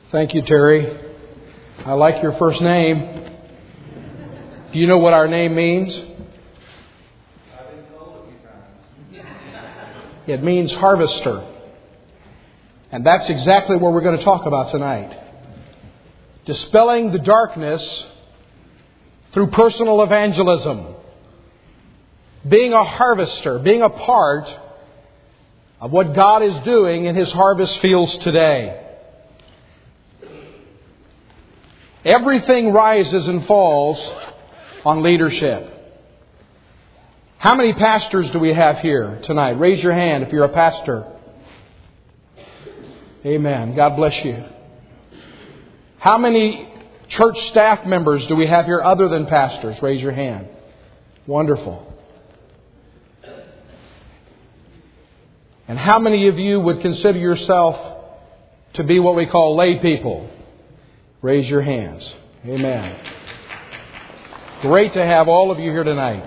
Thank you, Terry. I like your first name. Do you know what our name means? I've been told a few times. It means harvester. And that's exactly what we're going to talk about tonight. Dispelling the darkness through personal evangelism. Being a harvester, being a part of what God is doing in His harvest fields today. Everything rises and falls on leadership. How many pastors do we have here tonight? Raise your hand if you're a pastor. Amen. God bless you. How many church staff members do we have here other than pastors? Raise your hand. Wonderful. And how many of you would consider yourself to be what we call lay people? Raise your hands. Amen. Great to have all of you here tonight.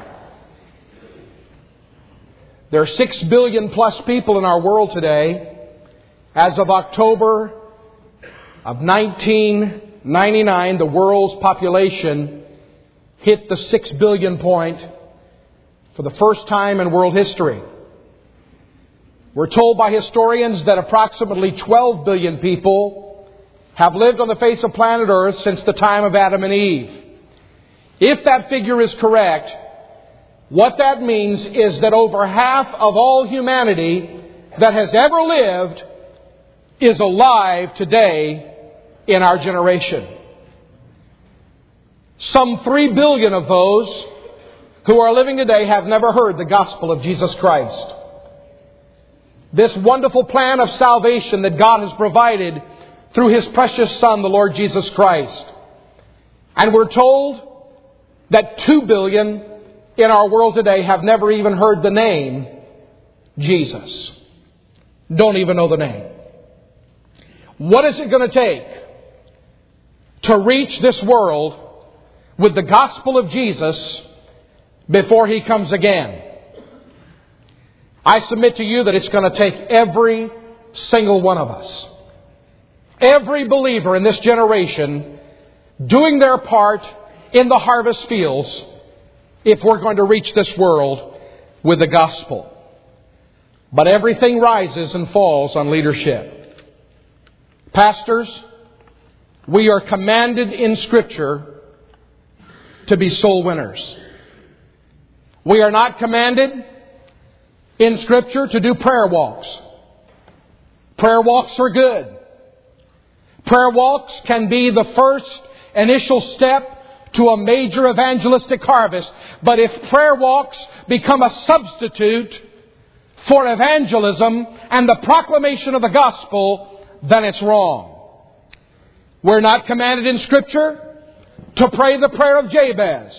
There are 6 billion plus people in our world today. As of October of 1999, the world's population hit the 6 billion point for the first time in world history. We're told by historians that approximately 12 billion people have lived on the face of planet Earth since the time of Adam and Eve. If that figure is correct, what that means is that over half of all humanity that has ever lived is alive today in our generation. Some 3 billion of those who are living today have never heard the gospel of Jesus Christ. This wonderful plan of salvation that God has provided through His precious Son, the Lord Jesus Christ. And we're told that 2 billion in our world today have never even heard the name Jesus. Don't even know the name. What is it going to take to reach this world with the gospel of Jesus before He comes again? I submit to you that it's going to take every single one of us. Every believer in this generation doing their part in the harvest fields if we're going to reach this world with the gospel. But everything rises and falls on leadership. Pastors, we are commanded in Scripture to be soul winners. We are not commanded in Scripture to do prayer walks. Prayer walks are good. Prayer walks can be the first initial step to a major evangelistic harvest. But if prayer walks become a substitute for evangelism and the proclamation of the gospel, then it's wrong. We're not commanded in Scripture to pray the prayer of Jabez.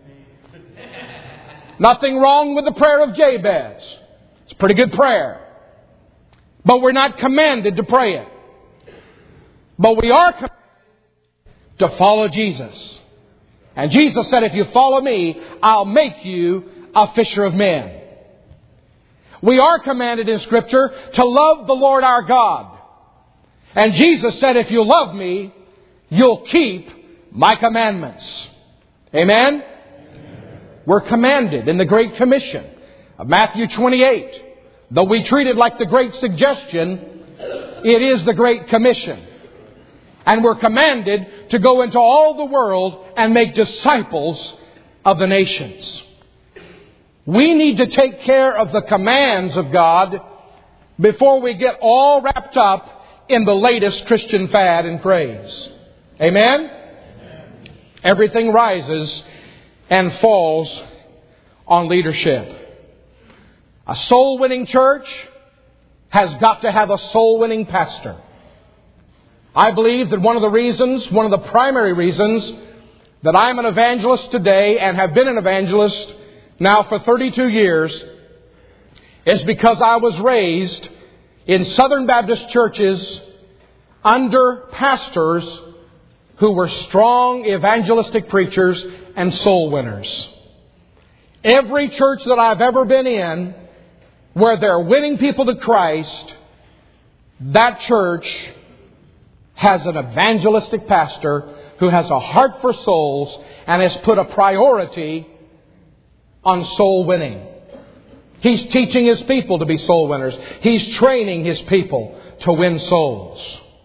Nothing wrong with the prayer of Jabez. It's a pretty good prayer. But we're not commanded to pray it. But we are commanded to follow Jesus. And Jesus said, if you follow me, I'll make you a fisher of men. We are commanded in Scripture to love the Lord our God. And Jesus said, if you love me, you'll keep my commandments. Amen? We're commanded in the Great Commission of Matthew 28. Though we treat it like the Great Suggestion, it is the Great Commission. And we're commanded to go into all the world and make disciples of the nations. We need to take care of the commands of God before we get all wrapped up in the latest Christian fad and craze. Amen? Everything rises and falls on leadership. A soul-winning church has got to have a soul-winning pastor. I believe that one of the primary reasons that I'm an evangelist today and have been an evangelist now for 32 years is because I was raised in Southern Baptist churches under pastors who were strong evangelistic preachers and soul winners. Every church that I've ever been in where they're winning people to Christ, that church has an evangelistic pastor who has a heart for souls and has put a priority on soul winning. He's teaching his people to be soul winners. He's training his people to win souls.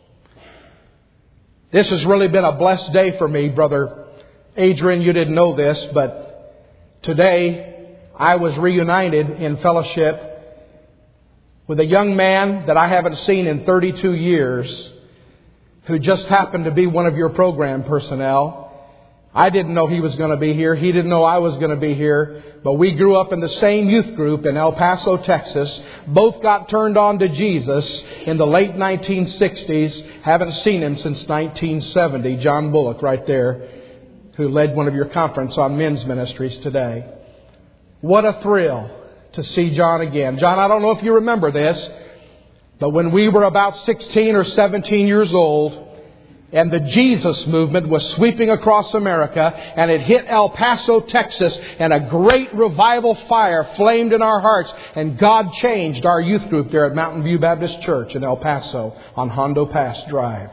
This has really been a blessed day for me, Brother Adrian. You didn't know this, but today I was reunited in fellowship with a young man that I haven't seen in 32 years who just happened to be one of your program personnel. I didn't know he was going to be here. He didn't know I was going to be here. But we grew up in the same youth group in El Paso, Texas. Both got turned on to Jesus in the late 1960s. Haven't seen him since 1970. John Bullock right there, who led one of your conference on men's ministries today. What a thrill to see John again. John, I don't know if you remember this, but when we were about 16 or 17 years old, and the Jesus movement was sweeping across America, and it hit El Paso, Texas, and a great revival fire flamed in our hearts, and God changed our youth group there at Mountain View Baptist Church in El Paso on Hondo Pass Drive.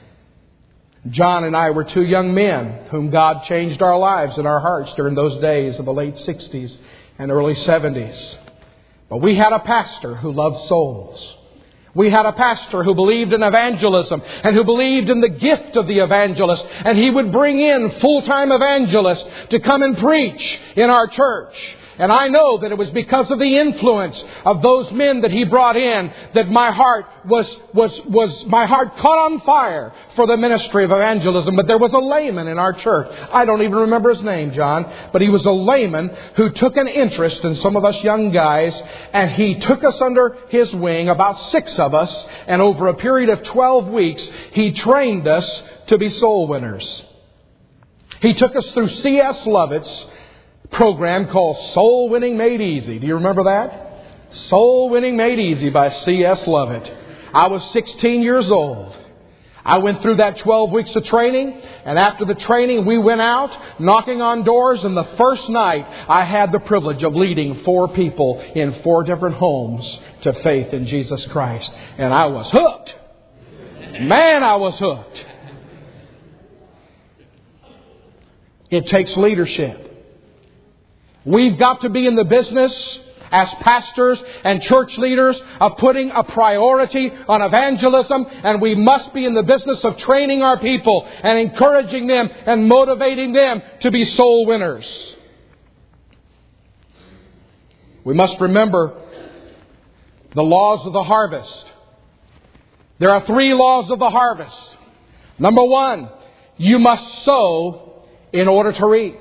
John and I were two young men whom God changed our lives and our hearts during those days of the late 60s and early 70s. But we had a pastor who loved souls. We had a pastor who believed in evangelism and who believed in the gift of the evangelist. And he would bring in full-time evangelists to come and preach in our church. And I know that it was because of the influence of those men that he brought in that my heart my heart caught on fire for the ministry of evangelism. But there was a layman in our church. I don't even remember his name, John, but he was a layman who took an interest in some of us young guys, and he took us under his wing, about 6 of us, and over a period of 12 weeks, he trained us to be soul winners. He took us through C.S. Lovett's program called Soul Winning Made Easy. Do you remember that? Soul Winning Made Easy by C.S. Lovett. I was 16 years old. I went through that 12 weeks of training, and after the training we went out knocking on doors, and the first night I had the privilege of leading 4 people in 4 different homes to faith in Jesus Christ. And I was hooked. Man, I was hooked. It takes leadership. We've got to be in the business as pastors and church leaders of putting a priority on evangelism, and we must be in the business of training our people and encouraging them and motivating them to be soul winners. We must remember the laws of the harvest. There are 3 laws of the harvest. Number 1, you must sow in order to reap.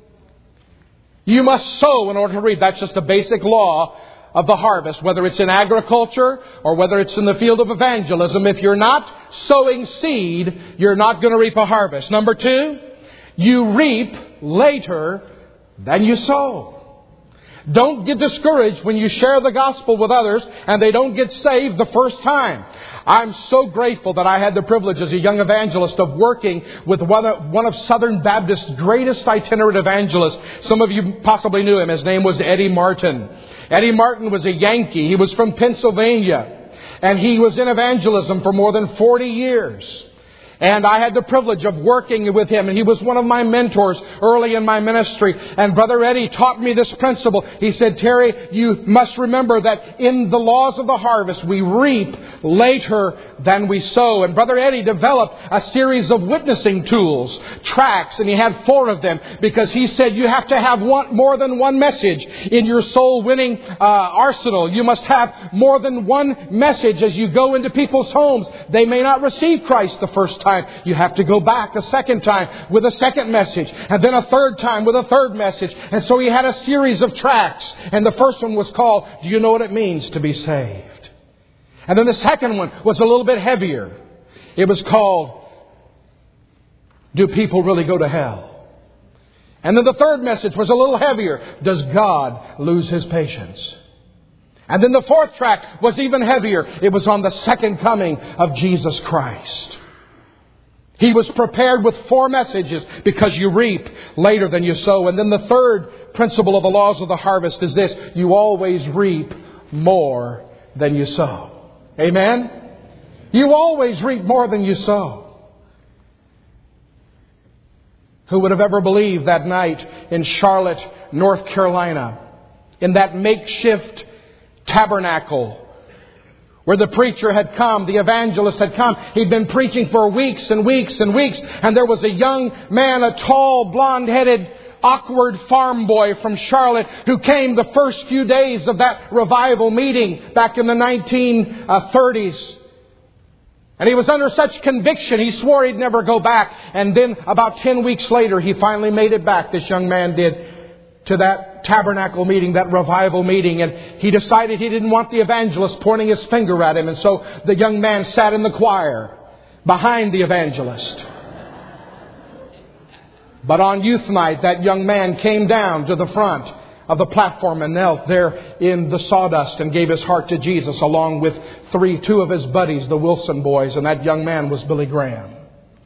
You must sow in order to reap. That's just a basic law of the harvest, whether it's in agriculture or whether it's in the field of evangelism. If you're not sowing seed, you're not going to reap a harvest. Number 2, you reap later than you sow. Don't get discouraged when you share the gospel with others and they don't get saved the first time. I'm so grateful that I had the privilege as a young evangelist of working with one of Southern Baptist's greatest itinerant evangelists. Some of you possibly knew him. His name was Eddie Martin. Eddie Martin was a Yankee. He was from Pennsylvania. And he was in evangelism for more than 40 years. And I had the privilege of working with him. And he was one of my mentors early in my ministry. And Brother Eddie taught me this principle. He said, Terry, you must remember that in the laws of the harvest, we reap later than we sow. And Brother Eddie developed a series of witnessing tools, tracts, and he had 4 of them. Because he said you have to have more than one message in your soul winning arsenal. You must have more than one message as you go into people's homes. They may not receive Christ the first time. You have to go back a second time with a second message, and then a third time with a third message. And so he had a series of tracts, and the first one was called, Do You Know What It Means to Be Saved? And then the second one was a little bit heavier. It was called, Do People Really Go to Hell? And then the third message was a little heavier. Does God lose His patience? And then the fourth tract was even heavier. It was on the second coming of Jesus Christ. He was prepared with 4 messages because you reap later than you sow. And then the third principle of the laws of the harvest is this. You always reap more than you sow. Amen? You always reap more than you sow. Who would have ever believed that night in Charlotte, North Carolina, in that makeshift tabernacle where the preacher had come, the evangelist had come. He'd been preaching for weeks and weeks and weeks. And there was a young man, a tall, blonde-headed, awkward farm boy from Charlotte who came the first few days of that revival meeting back in the 1930s. And he was under such conviction, he swore he'd never go back. And then about 10 weeks later, he finally made it back, this young man did, to that tabernacle meeting, that revival meeting. And he decided he didn't want the evangelist pointing his finger at him. And so the young man sat in the choir behind the evangelist. But on youth night, that young man came down to the front of the platform and knelt there in the sawdust and gave his heart to Jesus along with two of his buddies, the Wilson boys. And that young man was Billy Graham.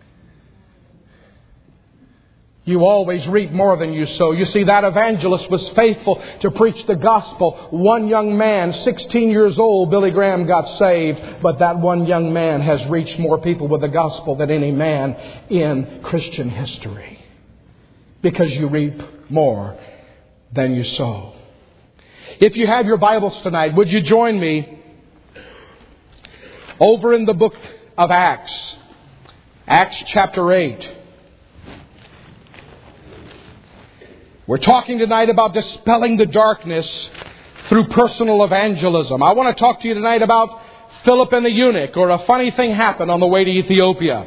You always reap more than you sow. You see, that evangelist was faithful to preach the gospel. One young man, 16 years old, Billy Graham, got saved. But that one young man has reached more people with the gospel than any man in Christian history. Because you reap more than you sow. If you have your Bibles tonight, would you join me over in the book of Acts? Acts chapter 8. We're talking tonight about dispelling the darkness through personal evangelism. I want to talk to you tonight about Philip and the eunuch, or a funny thing happened on the way to Ethiopia.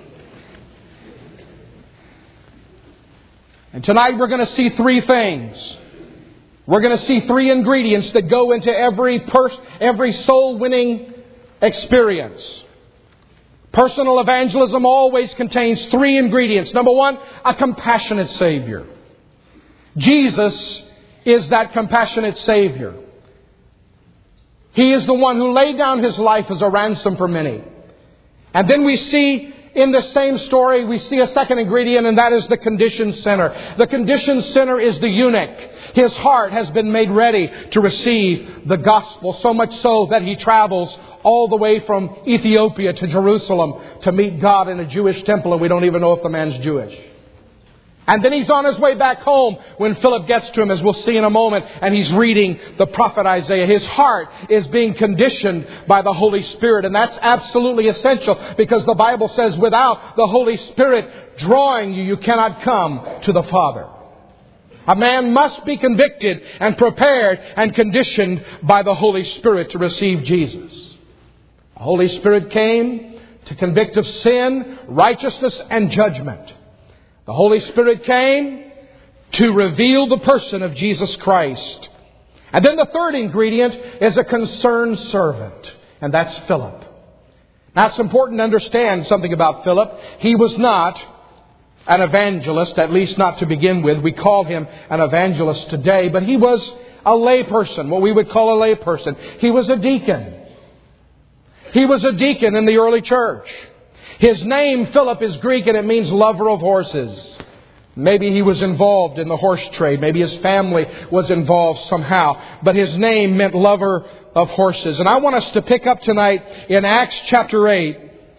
And tonight we're going to see three things. We're going to see three ingredients that go into every soul-winning experience. Personal evangelism always contains three ingredients. Number one, a compassionate Savior. Jesus is that compassionate Savior. He is the one who laid down His life as a ransom for many. And then we see in the same story, we see a second ingredient, and that is the conditioned sinner. The conditioned sinner is the eunuch. His heart has been made ready to receive the gospel, so much so that he travels all the way from Ethiopia to Jerusalem to meet God in a Jewish temple, and we don't even know if the man's Jewish. And then he's on his way back home when Philip gets to him, as we'll see in a moment, and he's reading the prophet Isaiah. His heart is being conditioned by the Holy Spirit, and that's absolutely essential because the Bible says without the Holy Spirit drawing you, you cannot come to the Father. A man must be convicted and prepared and conditioned by the Holy Spirit to receive Jesus. The Holy Spirit came to convict of sin, righteousness, and judgment. The Holy Spirit came to reveal the person of Jesus Christ. And then the third ingredient is a concerned servant. And that's Philip. Now it's important to understand something about Philip. He was not an evangelist, at least not to begin with. We call him an evangelist today. But he was a layperson, what we would call a layperson. He was a deacon. He was a deacon in the early church. His name, Philip, is Greek and it means lover of horses. Maybe he was involved in the horse trade. Maybe his family was involved somehow. But his name meant lover of horses. And I want us to pick up tonight in Acts chapter 8.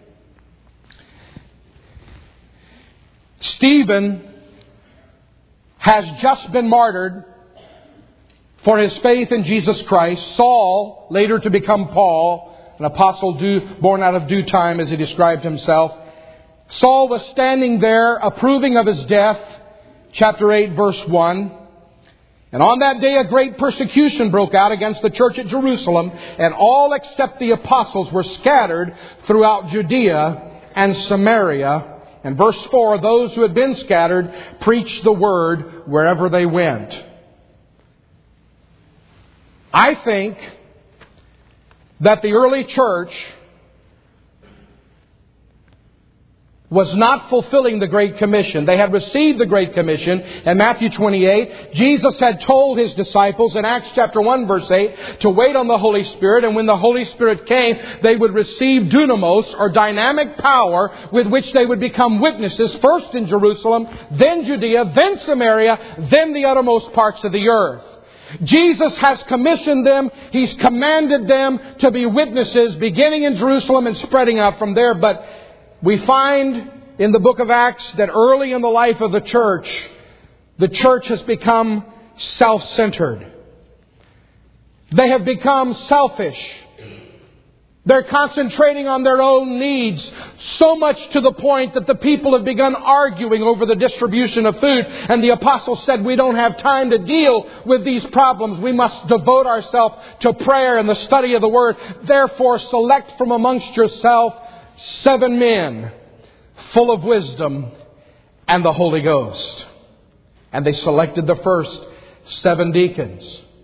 Stephen has just been martyred for his faith in Jesus Christ. Saul, later to become Paul, an apostle born out of due time, as he described himself. Saul was standing there approving of his death. Chapter 8, verse 1. And on that day a great persecution broke out against the church at Jerusalem, and all except the apostles were scattered throughout Judea and Samaria. And verse 4, those who had been scattered preached the word wherever they went. I think that the early church was not fulfilling the Great Commission. They had received the Great Commission in Matthew 28. Jesus had told His disciples in Acts chapter 1 verse 8 to wait on the Holy Spirit. And when the Holy Spirit came, they would receive dunamis, or dynamic power, with which they would become witnesses, first in Jerusalem, then Judea, then Samaria, then the uttermost parts of the earth. Jesus has commissioned them. He's commanded them to be witnesses, beginning in Jerusalem and spreading out from there. But we find in the book of Acts that early in the life of the church has become self-centered. They have become selfish. They're concentrating on their own needs, so much to the point that the people have begun arguing over the distribution of food. And the apostles said, we don't have time to deal with these problems. We must devote ourselves to prayer and the study of the Word. Therefore, select from amongst yourself 7 men full of wisdom and the Holy Ghost. And they selected the first 7 deacons.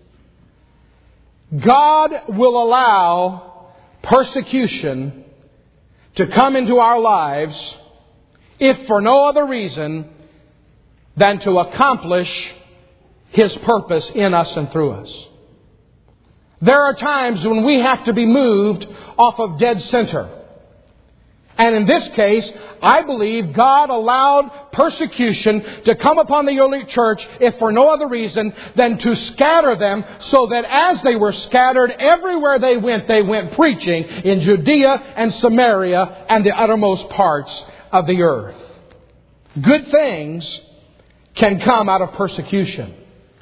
God will allow persecution to come into our lives if for no other reason than to accomplish His purpose in us and through us. There are times when we have to be moved off of dead center. And in this case, I believe God allowed persecution to come upon the early church, if for no other reason than to scatter them, so that as they were scattered, everywhere they went preaching in Judea and Samaria and the uttermost parts of the earth. Good things can come out of persecution.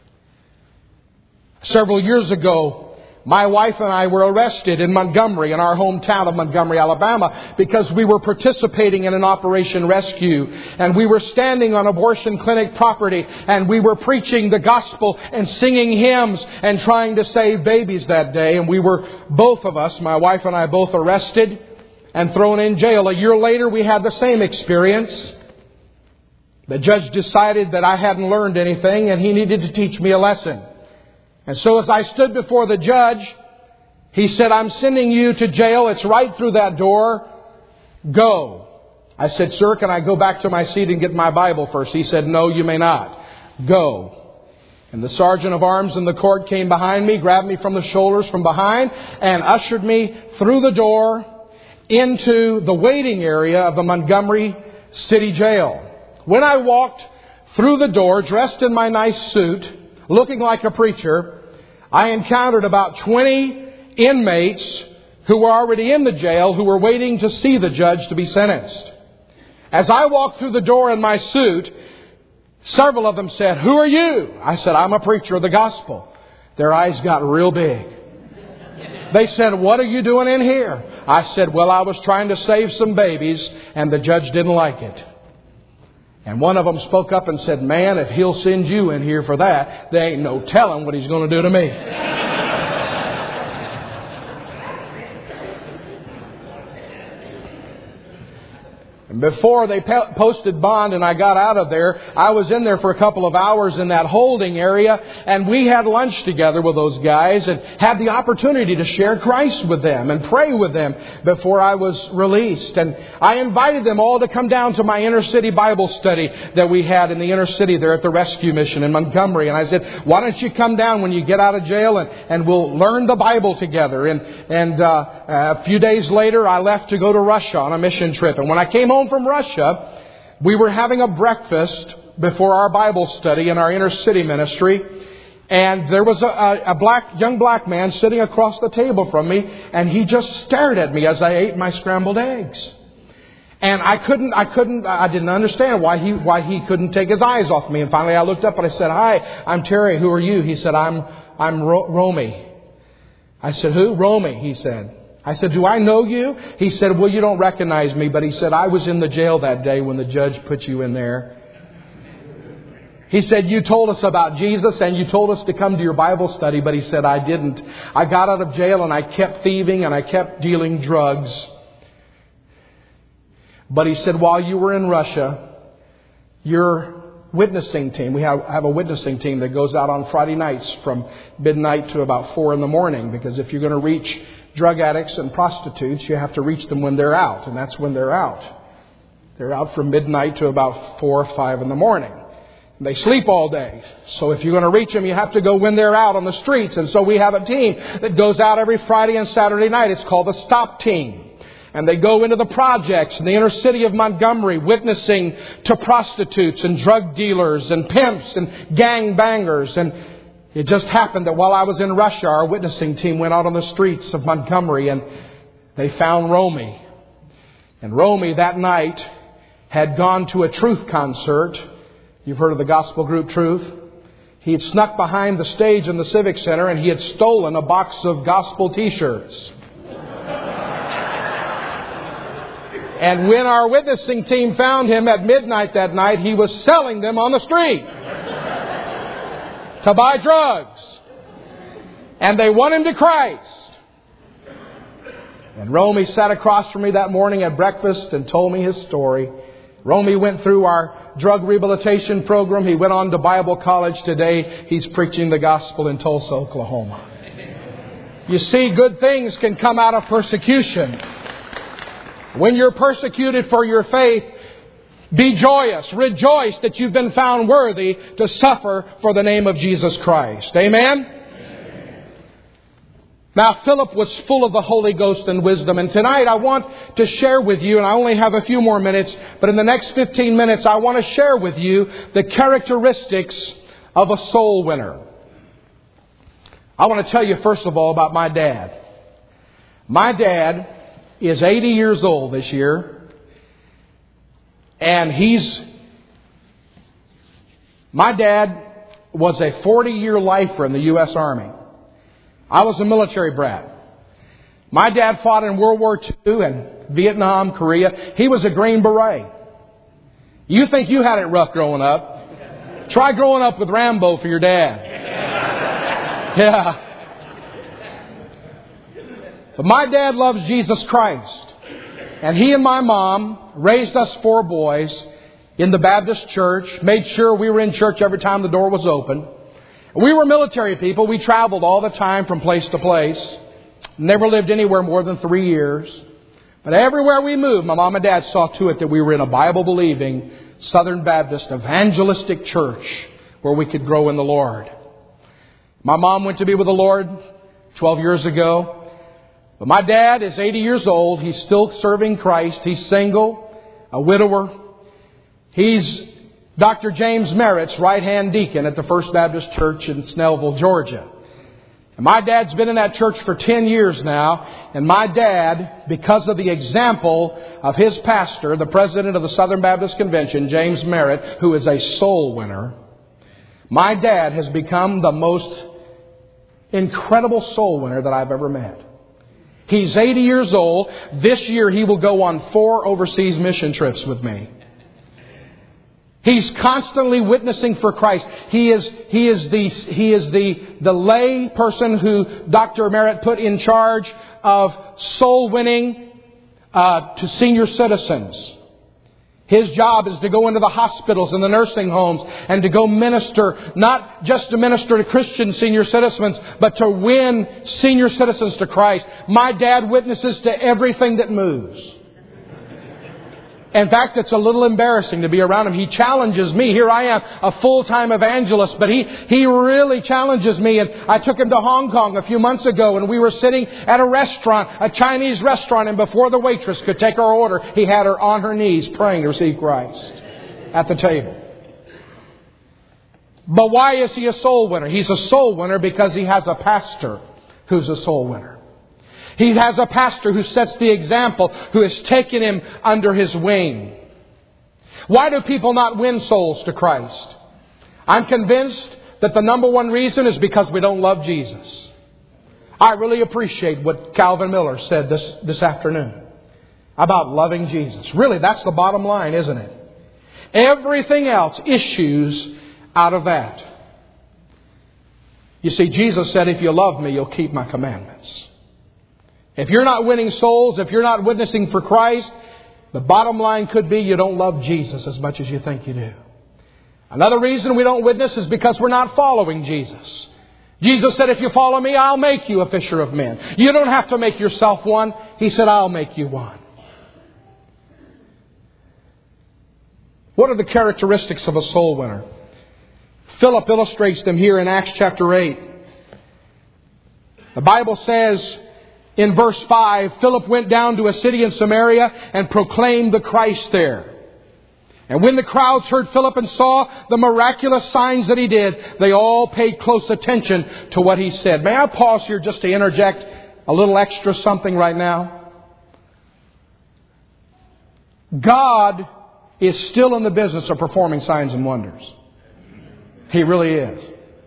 Several years ago, my wife and I were arrested in Montgomery, in our hometown of Montgomery, Alabama, because we were participating in an Operation Rescue. And we were standing on abortion clinic property, and we were preaching the gospel and singing hymns and trying to save babies that day. And we were, both of us, my wife and I, both arrested and thrown in jail. A year later, we had the same experience. The judge decided that I hadn't learned anything and he needed to teach me a lesson. And so as I stood before the judge, he said, I'm sending you to jail. It's right through that door. Go. I said, sir, can I go back to my seat and get my Bible first? He said, no, you may not. Go. And the sergeant of arms in the court came behind me, grabbed me from the shoulders from behind, and ushered me through the door into the waiting area of the Montgomery City Jail. When I walked through the door, dressed in my nice suit, looking like a preacher, I encountered about 20 inmates who were already in the jail who were waiting to see the judge to be sentenced. As I walked through the door in my suit, several of them said, who are you? I said, I'm a preacher of the gospel. Their eyes got real big. They said, what are you doing in here? I said, well, I was trying to save some babies and the judge didn't like it. And one of them spoke up and said, man, if he'll send you in here for that, there ain't no telling what he's going to do to me. And before they posted bond and I got out of there, I was in there for a couple of hours in that holding area, and we had lunch together with those guys and had the opportunity to share Christ with them and pray with them before I was released. And I invited them all to come down to my inner city Bible study that we had in the inner city there at the rescue mission in Montgomery. And I said, why don't you come down when you get out of jail and we'll learn the Bible together. And a few days later, I left to go to Russia on a mission trip. And when I came home from Russia, we were having a breakfast before our Bible study in our inner city ministry, and there was a young black man sitting across the table from me, and he just stared at me as I ate my scrambled eggs. And I didn't understand why he couldn't take his eyes off me. And finally I looked up and I said, hi, I'm Terry. Who are you? He said, I'm Romy. I said, who? Romy, he said. I said, do I know you? He said, well, you don't recognize me. But he said, I was in the jail that day when the judge put you in there. He said, you told us about Jesus and you told us to come to your Bible study. But he said, I didn't. I got out of jail and I kept thieving and I kept dealing drugs. But he said, while you were in Russia, your witnessing team, we have a witnessing team that goes out on Friday nights from midnight to about 4 a.m. Because if you're going to reach drug addicts and prostitutes, you have to reach them when they're out. And that's when they're out. They're out from midnight to about 4 or 5 in the morning. And they sleep all day. So if you're going to reach them, you have to go when they're out on the streets. And so we have a team that goes out every Friday and Saturday night. It's called the Stop Team. And they go into the projects in the inner city of Montgomery, witnessing to prostitutes and drug dealers and pimps and gang bangers. And It just happened that while I was in Russia, our witnessing team went out on the streets of Montgomery and they found Romy. And Romy that night had gone to a Truth concert. You've heard of the gospel group Truth. He had snuck behind the stage in the Civic Center and he had stolen a box of gospel t-shirts. And when our witnessing team found him at midnight that night, he was selling them on the street to buy drugs. And they won him to Christ. And Romy sat across from me that morning at breakfast and told me his story. Romy went through our drug rehabilitation program. He went on to Bible college. Today, he's preaching the gospel in Tulsa, Oklahoma. You see, good things can come out of persecution. When you're persecuted for your faith, be joyous. Rejoice that you've been found worthy to suffer for the name of Jesus Christ. Amen? Now, Philip was full of the Holy Ghost and wisdom. And tonight I want to share with you, and I only have a few more minutes, but in the next 15 minutes I want to share with you the characteristics of a soul winner. I want to tell you first of all about my dad. My dad is 80 years old this year. And my dad was a 40-year lifer in the U.S. Army. I was a military brat. My dad fought in World War II and Vietnam, Korea. He was a Green Beret. You think you had it rough growing up? Try growing up with Rambo for your dad. Yeah. But my dad loves Jesus Christ. And he and my mom raised us 4 boys in the Baptist church, made sure we were in church every time the door was open. We were military people. We traveled all the time from place to place. Never lived anywhere more than 3 years. But everywhere we moved, my mom and dad saw to it that we were in a Bible-believing Southern Baptist evangelistic church where we could grow in the Lord. My mom went to be with the Lord 12 years ago. But my dad is 80 years old. He's still serving Christ. He's single, a widower. He's Dr. James Merritt's right-hand deacon at the First Baptist Church in Snellville, Georgia. And my dad's been in that church for 10 years now. And my dad, because of the example of his pastor, the president of the Southern Baptist Convention, James Merritt, who is a soul winner, my dad has become the most incredible soul winner that I've ever met. He's 80 years old. This year he will go on 4 overseas mission trips with me. He's constantly witnessing for Christ. He is the lay person who Dr. Merritt put in charge of soul winning to senior citizens. His job is to go into the hospitals and the nursing homes and to go minister, not just to minister to Christian senior citizens, but to win senior citizens to Christ. My dad witnesses to everything that moves. In fact, it's a little embarrassing to be around him. He challenges me. Here I am, a full-time evangelist, but he really challenges me. And I took him to Hong Kong a few months ago, and we were sitting at a restaurant, a Chinese restaurant, and before the waitress could take our order, he had her on her knees praying to receive Christ at the table. But why is he a soul winner? He's a soul winner because he has a pastor who's a soul winner. He has a pastor who sets the example, who has taken him under his wing. Why do people not win souls to Christ? I'm convinced that the number one reason is because we don't love Jesus. I really appreciate what Calvin Miller said this afternoon about loving Jesus. Really, that's the bottom line, isn't it? Everything else issues out of that. You see, Jesus said, if you love me, you'll keep my commandments. If you're not winning souls, if you're not witnessing for Christ, the bottom line could be you don't love Jesus as much as you think you do. Another reason we don't witness is because we're not following Jesus. Jesus said, if you follow me, I'll make you a fisher of men. You don't have to make yourself one. He said, I'll make you one. What are the characteristics of a soul winner? Philip illustrates them here in Acts chapter 8. The Bible says, in verse 5, Philip went down to a city in Samaria and proclaimed the Christ there. And when the crowds heard Philip and saw the miraculous signs that he did, they all paid close attention to what he said. May I pause here just to interject a little extra something right now? God is still in the business of performing signs and wonders. He really is.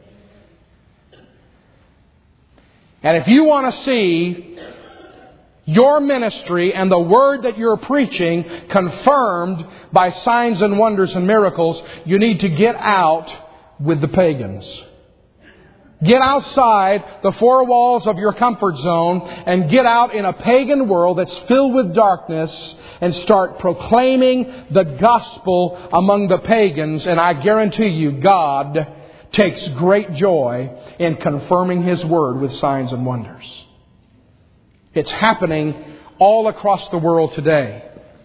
And if you want to see your ministry and the word that you're preaching confirmed by signs and wonders and miracles, you need to get out with the pagans. Get outside the four walls of your comfort zone and get out in a pagan world that's filled with darkness and start proclaiming the gospel among the pagans. And I guarantee you, God takes great joy in confirming His word with signs and wonders. It's happening all across the world today.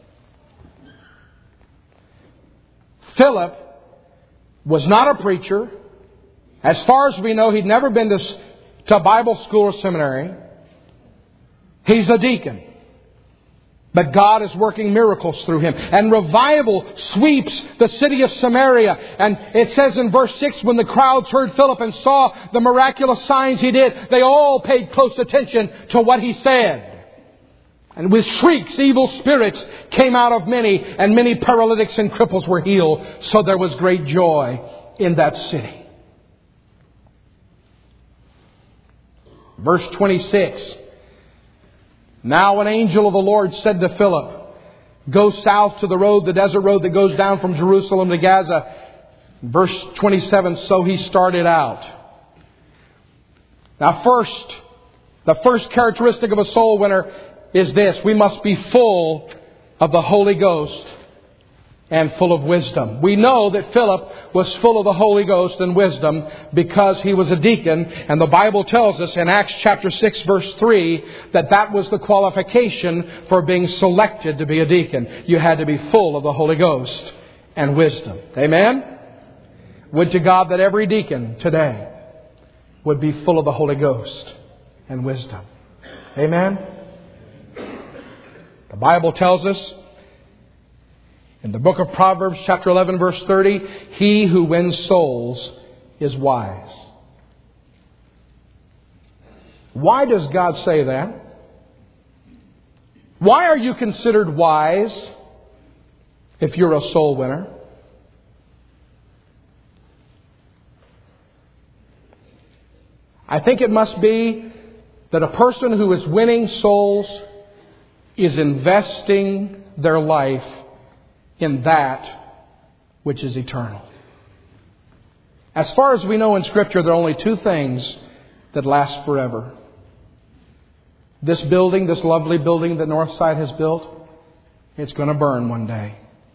Philip was not a preacher. As far as we know, he'd never been to Bible school or seminary. He's a deacon. But God is working miracles through him. And revival sweeps the city of Samaria. And it says in verse 6, when the crowds heard Philip and saw the miraculous signs he did, they all paid close attention to what he said. And with shrieks, evil spirits came out of many, and many paralytics and cripples were healed. So there was great joy in that city. Verse 26. Now an angel of the Lord said to Philip, go south to the road, the desert road that goes down from Jerusalem to Gaza. Verse 27, so he started out. Now the first characteristic of a soul winner is this. We must be full of the Holy Ghost and full of wisdom. We know that Philip was full of the Holy Ghost and wisdom because he was a deacon. And the Bible tells us in Acts chapter 6 verse 3 that was the qualification for being selected to be a deacon. You had to be full of the Holy Ghost and wisdom. Amen? Would to God that every deacon today would be full of the Holy Ghost and wisdom. Amen? The Bible tells us in the book of Proverbs, chapter 11, verse 30, he who wins souls is wise. Why does God say that? Why are you considered wise if you're a soul winner? I think it must be that a person who is winning souls is investing their life in that which is eternal. As far as we know in Scripture, there are only two things that last forever. This building, this lovely building that Northside has built, it's going to burn one day.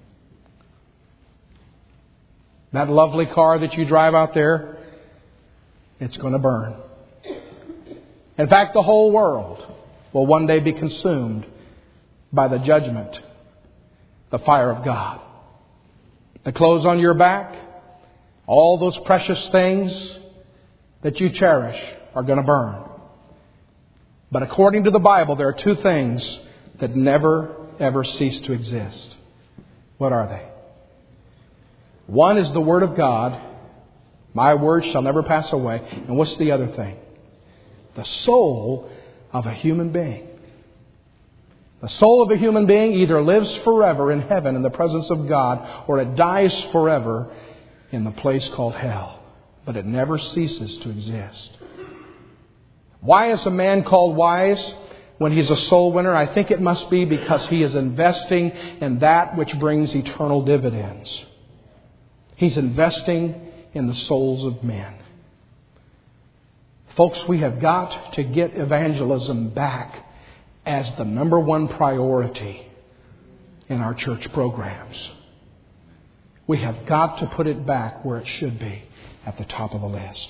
That lovely car that you drive out there, it's going to burn. In fact, the whole world will one day be consumed by the judgment, the fire of God. The clothes on your back, all those precious things that you cherish are going to burn. But according to the Bible, there are two things that never, ever cease to exist. What are they? One is the Word of God. My word shall never pass away. And what's the other thing? The soul of a human being. The soul of a human being either lives forever in heaven in the presence of God, or it dies forever in the place called hell. But it never ceases to exist. Why is a man called wise when he's a soul winner? I think it must be because he is investing in that which brings eternal dividends. He's investing in the souls of men. Folks, we have got to get evangelism back as the number one priority in our church programs. We have got to put it back where it should be, at the top of the list.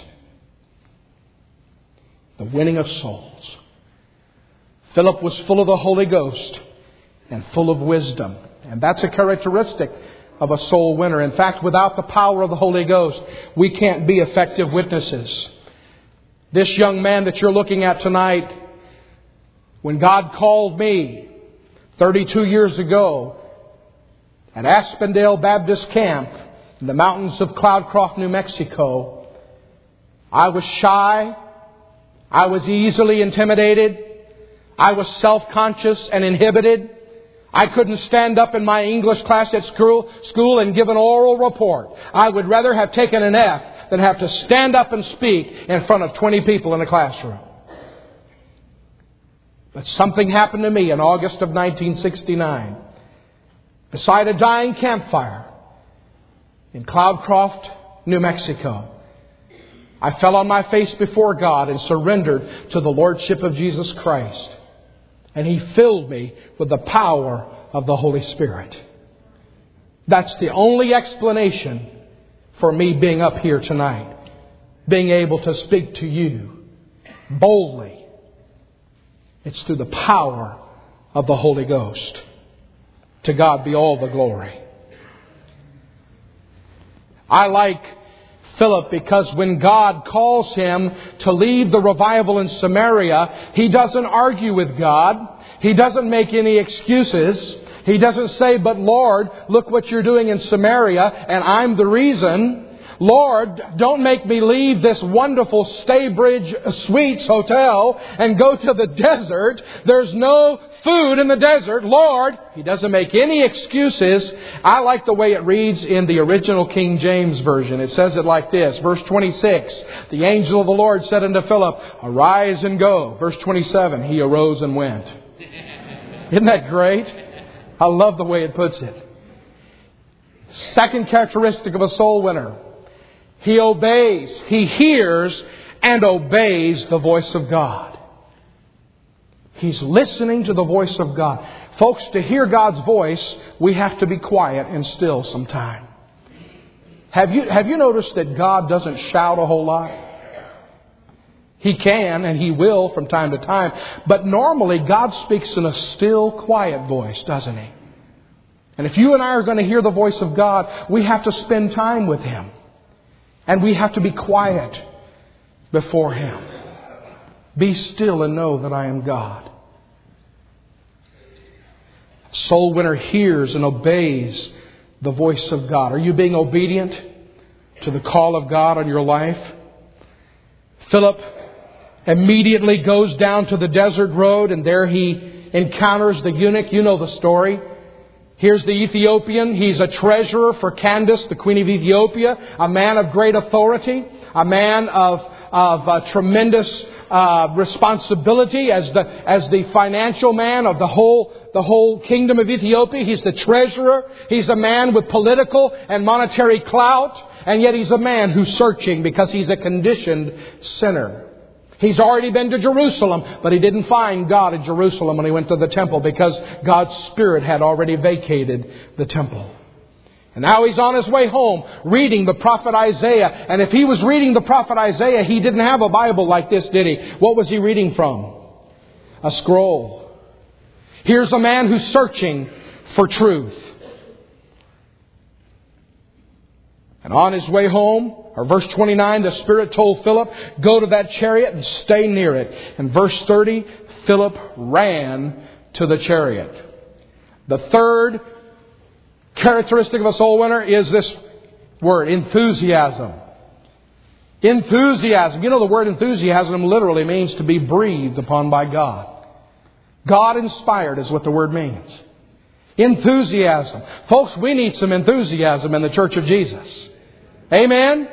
The winning of souls. Philip was full of the Holy Ghost and full of wisdom. And that's a characteristic of a soul winner. In fact, without the power of the Holy Ghost, we can't be effective witnesses. This young man that you're looking at tonight, when God called me 32 years ago at Aspendale Baptist Camp in the mountains of Cloudcroft, New Mexico. I was shy. I was easily intimidated. I was self-conscious and inhibited. I couldn't stand up in my English class at school and give an oral report. I would rather have taken an F than have to stand up and speak in front of 20 people in a classroom. But something happened to me in August of 1969. Beside a dying campfire in Cloudcroft, New Mexico, I fell on my face before God and surrendered to the Lordship of Jesus Christ. And He filled me with the power of the Holy Spirit. That's the only explanation for me being up here tonight. Being able to speak to you boldly. It's through the power of the Holy Ghost. To God be all the glory. I like Philip because when God calls him to leave the revival in Samaria, he doesn't argue with God. He doesn't make any excuses. He doesn't say, but Lord, look what you're doing in Samaria and I'm the reason. Lord, don't make me leave this wonderful Staybridge Suites hotel and go to the desert. There's no food in the desert. Lord, He doesn't make any excuses. I like the way it reads in the original King James Version. It says it like this. Verse 26, the angel of the Lord said unto Philip, arise and go. Verse 27, he arose and went. Isn't that great? I love the way it puts it. Second characteristic of a soul winner. He obeys, he hears and obeys the voice of God. He's listening to the voice of God. Folks, to hear God's voice, we have to be quiet and still sometime. Have you noticed that God doesn't shout a whole lot? He can and He will from time to time. But normally God speaks in a still, quiet voice, doesn't He? And if you and I are going to hear the voice of God, we have to spend time with Him. And we have to be quiet before Him. Be still and know that I am God. A soul winner hears and obeys the voice of God. Are you being obedient to the call of God on your life? Philip immediately goes down to the desert road and there he encounters the eunuch. You know the story. Here's the Ethiopian. He's a treasurer for Candace, the Queen of Ethiopia. A man of great authority. A man of tremendous responsibility as the financial man of the whole kingdom of Ethiopia. He's the treasurer. He's a man with political and monetary clout. And yet he's a man who's searching because he's a conditioned sinner. He's already been to Jerusalem, but he didn't find God in Jerusalem when he went to the temple because God's Spirit had already vacated the temple. And now he's on his way home reading the prophet Isaiah. And if he was reading the prophet Isaiah, he didn't have a Bible like this, did he? What was he reading from? A scroll. Here's a man who's searching for truth. And on his way home, or verse 29, the Spirit told Philip, go to that chariot and stay near it. And verse 30, Philip ran to the chariot. The third characteristic of a soul winner is this word, enthusiasm. Enthusiasm. You know, the word enthusiasm literally means to be breathed upon by God. God inspired is what the word means. Enthusiasm. Folks, we need some enthusiasm in the Church of Jesus. Amen?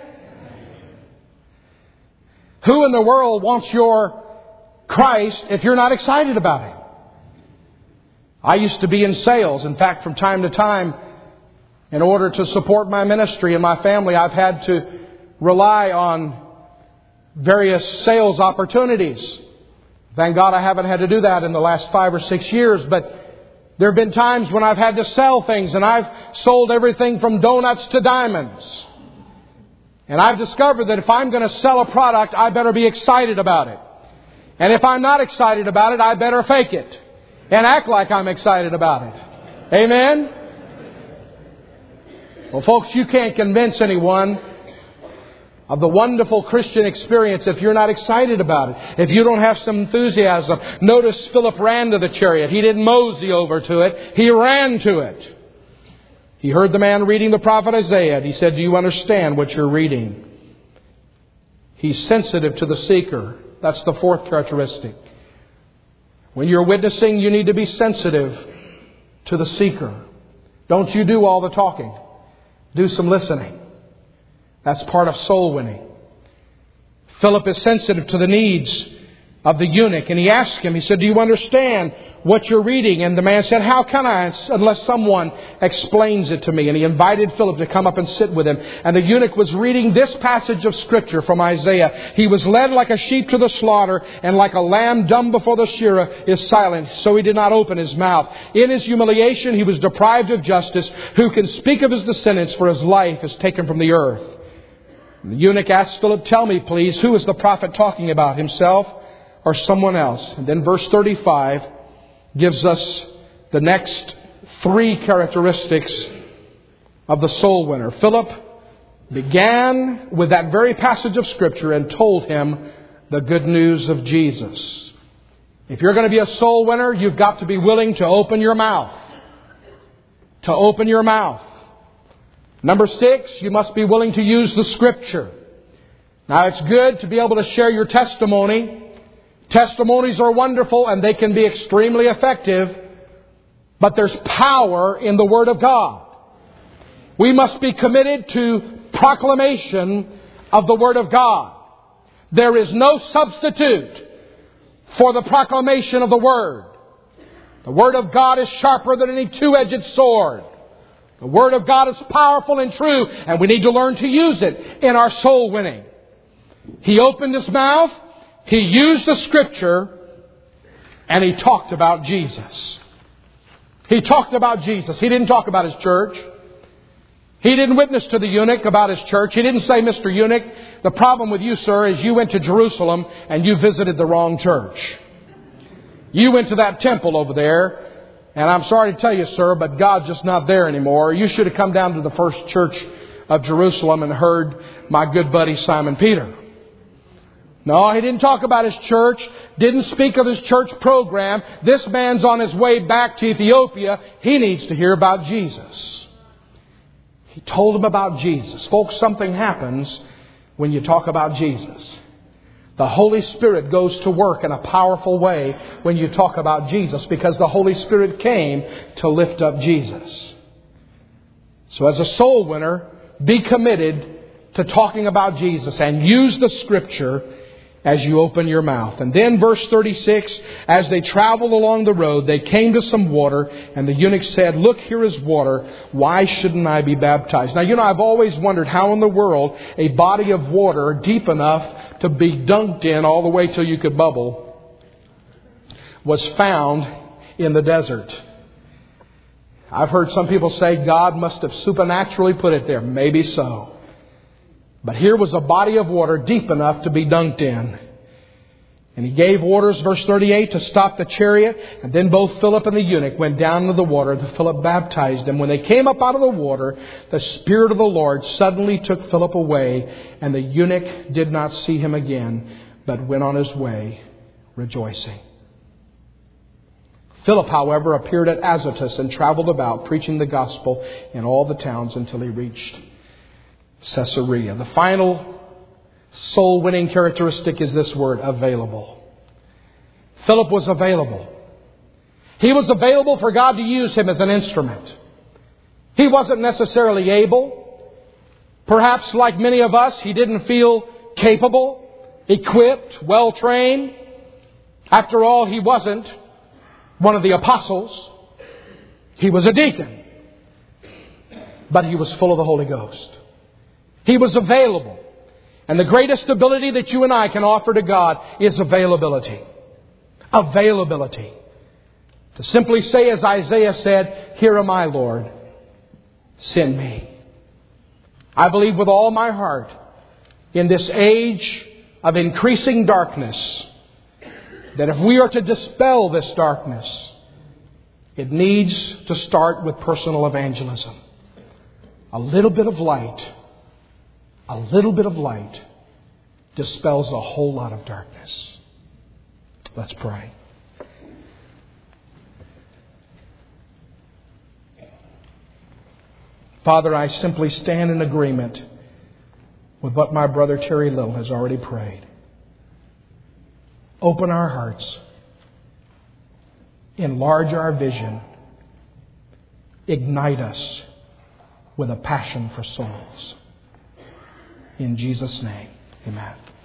Who in the world wants your Christ if you're not excited about Him? I used to be in sales. In fact, from time to time, in order to support my ministry and my family, I've had to rely on various sales opportunities. Thank God I haven't had to do that in the last 5 or 6 years, but there have been times when I've had to sell things, and I've sold everything from donuts to diamonds. And I've discovered that if I'm going to sell a product, I better be excited about it. And if I'm not excited about it, I better fake it and act like I'm excited about it. Amen? Well, folks, you can't convince anyone of the wonderful Christian experience if you're not excited about it, if you don't have some enthusiasm. Notice Philip ran to the chariot. He didn't mosey over to it. He ran to it. He heard the man reading the prophet Isaiah, and he said, do you understand what you're reading? He's sensitive to the seeker. That's the fourth characteristic. When you're witnessing, you need to be sensitive to the seeker. Don't you do all the talking. Do some listening. That's part of soul winning. Philip is sensitive to the needs of the eunuch, and he asked him, he said, do you understand what you're reading? And the man said, how can I, unless someone explains it to me? And he invited Philip to come up and sit with him. And the eunuch was reading this passage of Scripture from Isaiah. He was led like a sheep to the slaughter, and like a lamb dumb before the shearer is silent, so he did not open his mouth. In his humiliation he was deprived of justice. Who can speak of his descendants? For his life is taken from the earth. And the eunuch asked Philip, tell me please, who is the prophet talking about, himself or someone else? And then verse 35 gives us the next three characteristics of the soul winner. Philip began with that very passage of Scripture and told him the good news of Jesus. If you're going to be a soul winner, you've got to be willing to open your mouth. To open your mouth. Number 6, you must be willing to use the Scripture. Now, it's good to be able to share your testimony. Testimonies are wonderful and they can be extremely effective, but there's power in the Word of God. We must be committed to proclamation of the Word of God. There is no substitute for the proclamation of the Word. The Word of God is sharper than any two-edged sword. The Word of God is powerful and true, and we need to learn to use it in our soul winning. He opened his mouth. He used the Scripture, and he talked about Jesus. He talked about Jesus. He didn't talk about his church. He didn't witness to the eunuch about his church. He didn't say, Mr. Eunuch, the problem with you, sir, is you went to Jerusalem and you visited the wrong church. You went to that temple over there, and I'm sorry to tell you, sir, but God's just not there anymore. You should have come down to the first church of Jerusalem and heard my good buddy Simon Peter. No, he didn't talk about his church, didn't speak of his church program. This man's on his way back to Ethiopia. He needs to hear about Jesus. He told him about Jesus. Folks, something happens when you talk about Jesus. The Holy Spirit goes to work in a powerful way when you talk about Jesus, because the Holy Spirit came to lift up Jesus. So as a soul winner, be committed to talking about Jesus and use the Scripture as you open your mouth. And then verse 36, as they traveled along the road, they came to some water, and the eunuch said, look, here is water. Why shouldn't I be baptized? Now, I've always wondered how in the world a body of water deep enough to be dunked in all the way till you could bubble was found in the desert. I've heard some people say God must have supernaturally put it there. Maybe so. But here was a body of water deep enough to be dunked in. And he gave orders, verse 38, to stop the chariot. And then both Philip and the eunuch went down into the water. Philip baptized them. When they came up out of the water, the Spirit of the Lord suddenly took Philip away. And the eunuch did not see him again, but went on his way rejoicing. Philip, however, appeared at Azotus and traveled about, preaching the gospel in all the towns until he reached Caesarea. The final soul-winning characteristic is this word, available. Philip was available. He was available for God to use him as an instrument. He wasn't necessarily able. Perhaps like many of us, he didn't feel capable, equipped, well-trained. After all, he wasn't one of the apostles. He was a deacon. But he was full of the Holy Ghost. He was available. And the greatest ability that you and I can offer to God is availability. Availability. To simply say, as Isaiah said, here am I, Lord. Send me. I believe with all my heart, in this age of increasing darkness, that if we are to dispel this darkness, it needs to start with personal evangelism. A little bit of light dispels a whole lot of darkness. Let's pray. Father, I simply stand in agreement with what my brother Terry Little has already prayed. Open our hearts. Enlarge our vision. Ignite us with a passion for souls. In Jesus' name, amen.